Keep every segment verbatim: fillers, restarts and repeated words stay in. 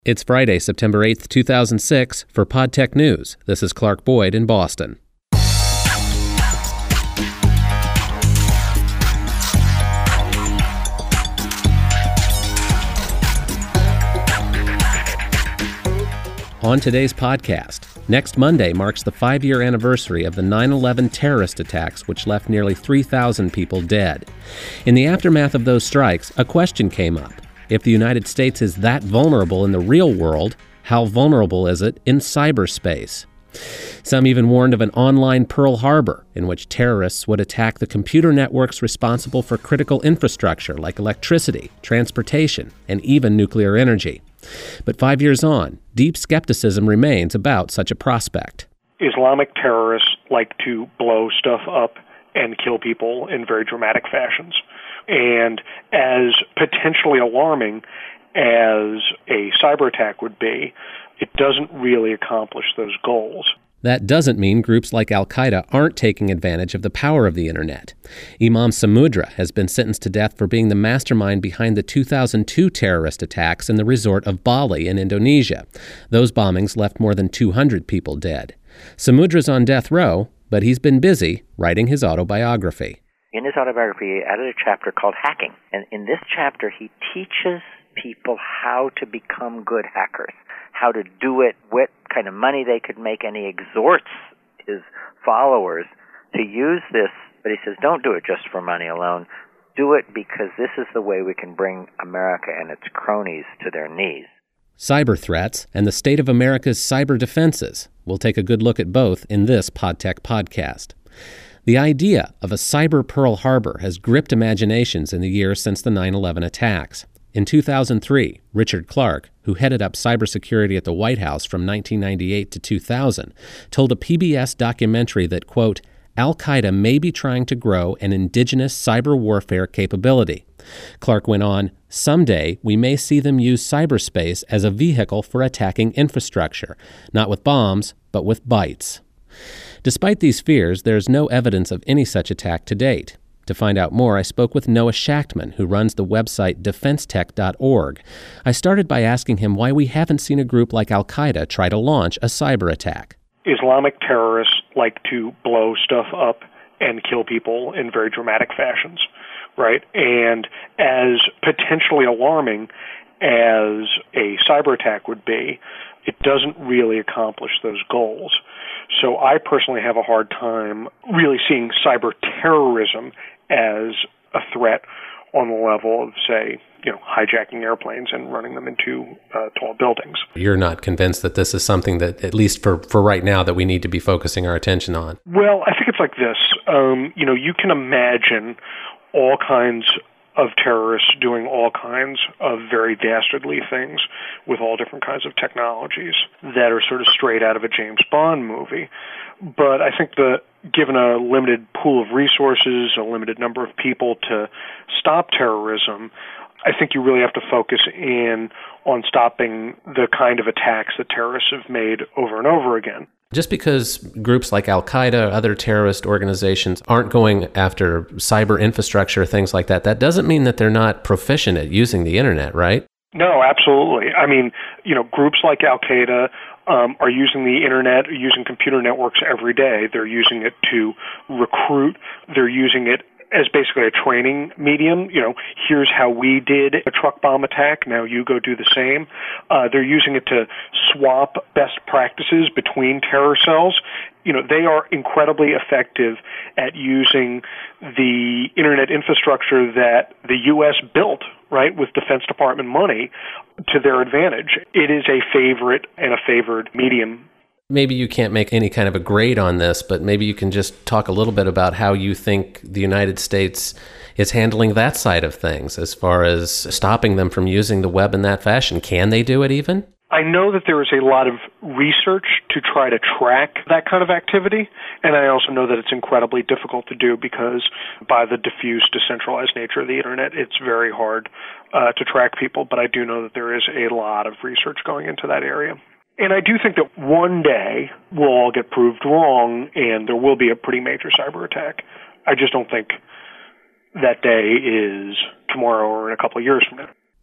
It's Friday, September eighth, two thousand six. For PodTech News, this is Clark Boyd in Boston. On today's podcast, next Monday marks the five-year anniversary of the nine eleven terrorist attacks, which left nearly three thousand people dead. In the aftermath of those strikes, a question came up. If the United States is that vulnerable in the real world, how vulnerable is it in cyberspace? Some even warned of an online Pearl Harbor, in which terrorists would attack the computer networks responsible for critical infrastructure like electricity, transportation, and even nuclear energy. But five years on, deep skepticism remains about such a prospect. Islamic terrorists like to blow stuff up and kill people in very dramatic fashions. And as potentially alarming as a cyber attack would be, it doesn't really accomplish those goals. That doesn't mean groups like Al-Qaeda aren't taking advantage of the power of the internet. Imam Samudra has been sentenced to death for being the mastermind behind the two thousand two terrorist attacks in the resort of Bali in Indonesia. Those bombings left more than two hundred people dead. Samudra's on death row, but he's been busy writing his autobiography. In his autobiography, he added a chapter called Hacking. And in this chapter, he teaches people how to become good hackers, how to do it, what kind of money they could make, and he exhorts his followers to use this. But he says, don't do it just for money alone. Do it because this is the way we can bring America and its cronies to their knees. Cyber threats and the state of America's cyber defenses. We'll take a good look at both in this PodTech podcast. The idea of a cyber Pearl Harbor has gripped imaginations in the years since the nine eleven attacks. In two thousand three, Richard Clark, who headed up cybersecurity at the White House from nineteen ninety-eight to two thousand, told a P B S documentary that, quote, Al-Qaeda may be trying to grow an indigenous cyber warfare capability. Clark went on, someday we may see them use cyberspace as a vehicle for attacking infrastructure, not with bombs, but with bytes. Despite these fears, there's no evidence of any such attack to date. To find out more, I spoke with Noah Shachtman, who runs the website defense tech dot org. I started by asking him why we haven't seen a group like Al-Qaeda try to launch a cyber attack. Islamic terrorists like to blow stuff up and kill people in very dramatic fashions, right? And as potentially alarming as a cyber attack would be, it doesn't really accomplish those goals. So I personally have a hard time really seeing cyber terrorism as a threat on the level of, say, you know, hijacking airplanes and running them into uh, tall buildings. You're not convinced that this is something that, at least for, for right now, that we need to be focusing our attention on? Well, I think it's like this. Um, you know, you can imagine all kinds of terrorists doing all kinds of very dastardly things with all different kinds of technologies that are sort of straight out of a James Bond movie. But I think that given a limited pool of resources, a limited number of people to stop terrorism, I think you really have to focus in on stopping the kind of attacks that terrorists have made over and over again. Just because groups like Al-Qaeda, other terrorist organizations aren't going after cyber infrastructure, things like that, that doesn't mean that they're not proficient at using the internet, right? No, absolutely. I mean, you know, groups like Al-Qaeda um, are using the internet, are using computer networks every day. They're using it to recruit. They're using it as basically a training medium. You know, here's how we did a truck bomb attack. Now you go do the same. Uh, they're using it to swap best practices between terror cells. You know, they are incredibly effective at using the internet infrastructure that the U S built, right, with Defense Department money to their advantage. It is a favorite and a favored medium. Maybe you can't make any kind of a grade on this, but maybe you can just talk a little bit about how you think the United States is handling that side of things as far as stopping them from using the web in that fashion. Can they do it even? I know that there is a lot of research to try to track that kind of activity, and I also know that it's incredibly difficult to do because by the diffuse, decentralized nature of the internet, it's very hard uh, to track people, but I do know that there is a lot of research going into that area. And I do think that one day we'll all get proved wrong and there will be a pretty major cyber attack. I just don't think that day is tomorrow or in a couple of years from now.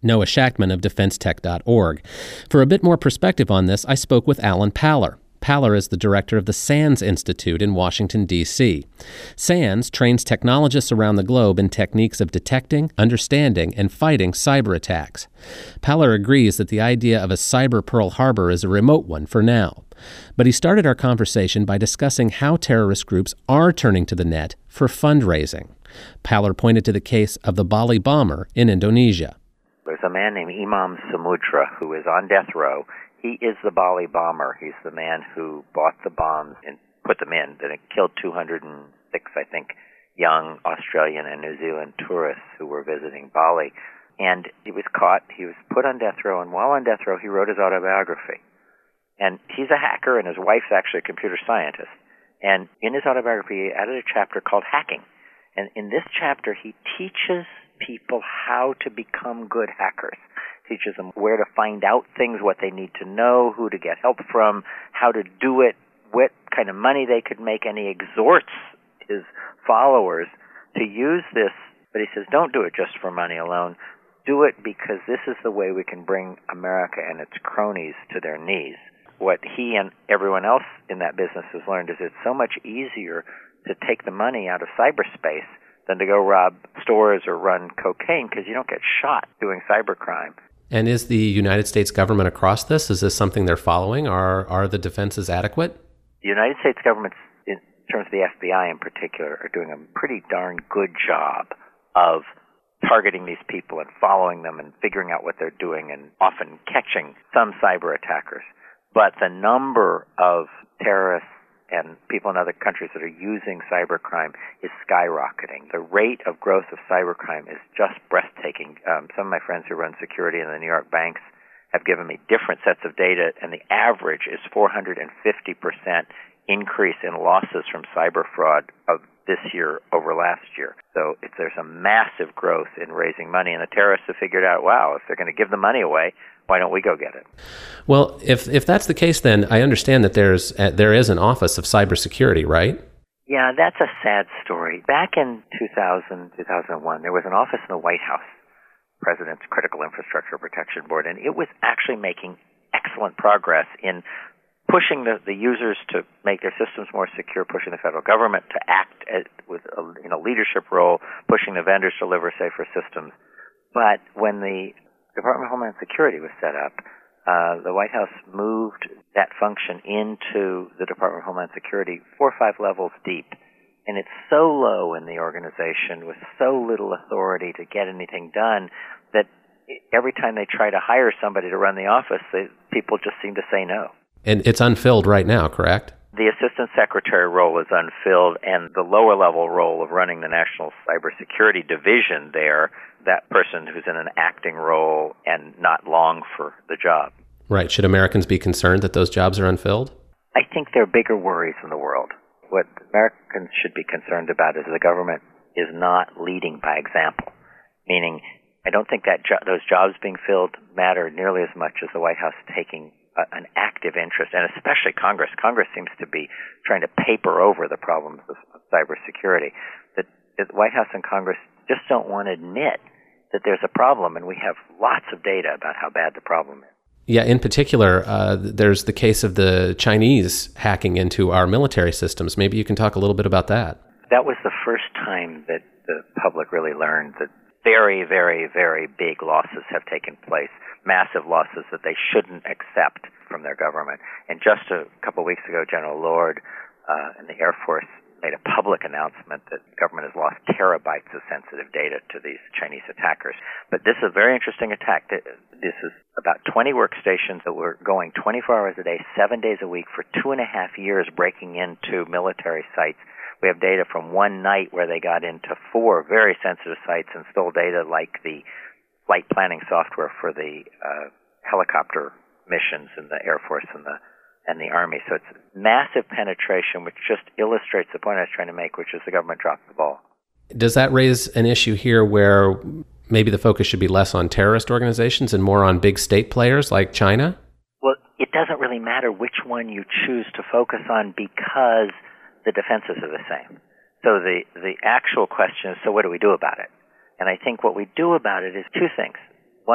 Noah Shachtman of defense tech dot org. For a bit more perspective on this, I spoke with Alan Paller. Paller is the director of the SANS Institute in Washington, D C SANS trains technologists around the globe in techniques of detecting, understanding, and fighting cyber attacks. Paller agrees that the idea of a cyber Pearl Harbor is a remote one for now. But he started our conversation by discussing how terrorist groups are turning to the net for fundraising. Paller pointed to the case of the Bali bomber in Indonesia. There's a man named Imam Samudra who is on death row. He is the Bali bomber. He's the man who bought the bombs and put them in. Then it killed two hundred six, I think, young Australian and New Zealand tourists who were visiting Bali. And he was caught. He was put on death row. And while on death row, he wrote his autobiography. And he's a hacker, and his wife's actually a computer scientist. And in his autobiography, he added a chapter called Hacking. And in this chapter, he teaches people how to become good hackers. Teaches them where to find out things, what they need to know, who to get help from, how to do it, what kind of money they could make, and he exhorts his followers to use this. But he says, don't do it just for money alone. Do it because this is the way we can bring America and its cronies to their knees. What he and everyone else in that business has learned is it's so much easier to take the money out of cyberspace than to go rob stores or run cocaine because you don't get shot doing cybercrime. And is the United States government across this? Is this something they're following? Are are the defenses adequate? The United States government, in terms of the F B I in particular, are doing a pretty darn good job of targeting these people and following them and figuring out what they're doing and often catching some cyber attackers. But the number of terrorists and people in other countries that are using cybercrime is skyrocketing. The rate of growth of cybercrime is just breathtaking. Um, some of my friends who run security in the New York banks have given me different sets of data, and the average is four hundred fifty percent increase in losses from cyber fraud of this year over last year. So it's, there's a massive growth in raising money, and the terrorists have figured out, wow, if they're going to give the money away, why don't we go get it? Well, if if that's the case, then I understand that there's uh, there is an Office of Cybersecurity, right? Yeah, that's a sad story. Back in two thousand, two thousand one, there was an office in the White House, President's Critical Infrastructure Protection Board, and it was actually making excellent progress in pushing the, the users to make their systems more secure, pushing the federal government to act as, with a you know, leadership role, pushing the vendors to deliver safer systems. But when the Department of Homeland Security was set up, uh, the White House moved that function into the Department of Homeland Security four or five levels deep. And it's so low in the organization with so little authority to get anything done that every time they try to hire somebody to run the office, they, people just seem to say no. And it's unfilled right now, correct? The assistant secretary role is unfilled, and the lower level role of running the National Cybersecurity Division there, that person who's in an acting role and not long for the job. Right. Should Americans be concerned that those jobs are unfilled? I think there are bigger worries in the world. What Americans should be concerned about is the government is not leading by example, meaning I don't think that jo- those jobs being filled matter nearly as much as the White House taking a, an active interest, and especially Congress. Congress seems to be trying to paper over the problems of, of cybersecurity. The, the White House and Congress just don't want to admit that there's a problem, and we have lots of data about how bad the problem is. Yeah, in particular, uh, there's the case of the Chinese hacking into our military systems. Maybe you can talk a little bit about that. That was the first time that the public really learned that very, very, very big losses have taken place, massive losses that they shouldn't accept from their government. And just a couple of weeks ago, General Lord uh, and the Air Force made a public announcement that the government has lost terabytes of sensitive data to these Chinese attackers. But this is a very interesting attack. This is about twenty workstations that were going twenty-four hours a day, seven days a week for two and a half years breaking into military sites. We have data from one night where they got into four very sensitive sites and stole data like the flight planning software for the uh, helicopter missions in the Air Force and the and the Army. So it's massive penetration, which just illustrates the point I was trying to make, which is the government dropped the ball. Does that raise an issue here where maybe the focus should be less on terrorist organizations and more on big state players like China? Well, it doesn't really matter which one you choose to focus on because the defenses are the same. So the, the actual question is, so what do we do about it? And I think what we do about it is two things. One,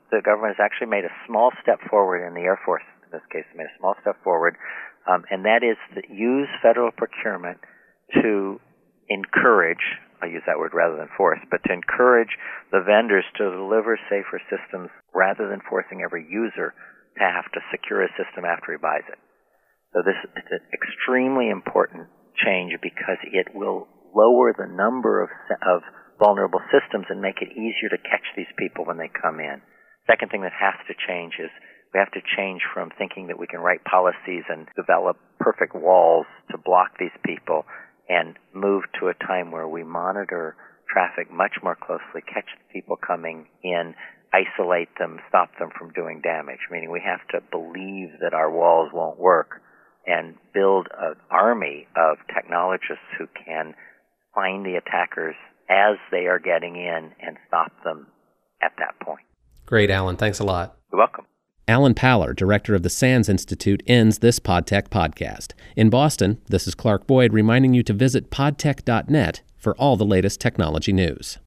the government has actually made a small step forward in the Air Force, in this case, made a small step forward, um, and that is to use federal procurement to encourage, I'll use that word rather than force, but to encourage the vendors to deliver safer systems rather than forcing every user to have to secure a system after he buys it. So this is an extremely important change because it will lower the number of of vulnerable systems and make it easier to catch these people when they come in. Second thing that has to change is we have to change from thinking that we can write policies and develop perfect walls to block these people and move to a time where we monitor traffic much more closely, catch the people coming in, isolate them, stop them from doing damage, meaning we have to believe that our walls won't work and build an army of technologists who can find the attackers as they are getting in and stop them at that point. Great, Alan. Thanks a lot. You're welcome. Alan Paller, director of the SANS Institute, ends this PodTech podcast. In Boston, this is Clark Boyd reminding you to visit podtech dot net for all the latest technology news.